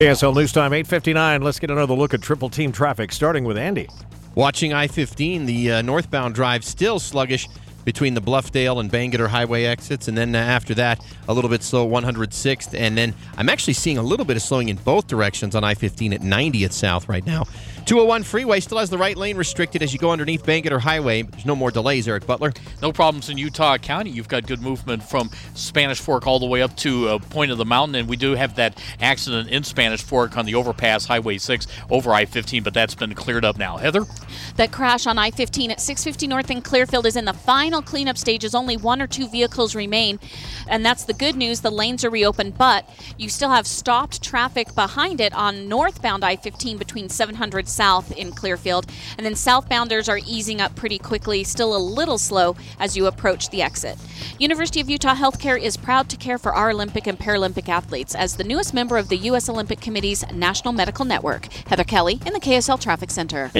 KSL News Time 8:59. Let's get another look at triple team traffic, starting with Andy. Watching I-15, the northbound drive still sluggish between the Bluffdale and Bangerter Highway exits, and then after that, a little bit slow 106th, and then I'm actually seeing a little bit of slowing in both directions on I-15 at 90th South right now. 201 freeway still has the right lane restricted as you go underneath Bangerter Highway. There's no more delays, Eric Butler. No problems in Utah County. You've got good movement from Spanish Fork all the way up to Point of the Mountain, and we do have that accident in Spanish Fork on the overpass, Highway 6, over I-15, but that's been cleared up now. Heather? That crash on I-15 at 650 North in Clearfield is in the final cleanup stages. Only one or two vehicles remain, and that's the good news. The lanes are reopened, but you still have stopped traffic behind it on northbound I-15 between 700 South in Clearfield, and then southbounders are easing up pretty quickly, still a little slow as you approach the exit. University of Utah Healthcare is proud to care for our Olympic and Paralympic athletes as the newest member of the U.S. Olympic Committee's National Medical Network. Heather Kelly in the KSL Traffic Center.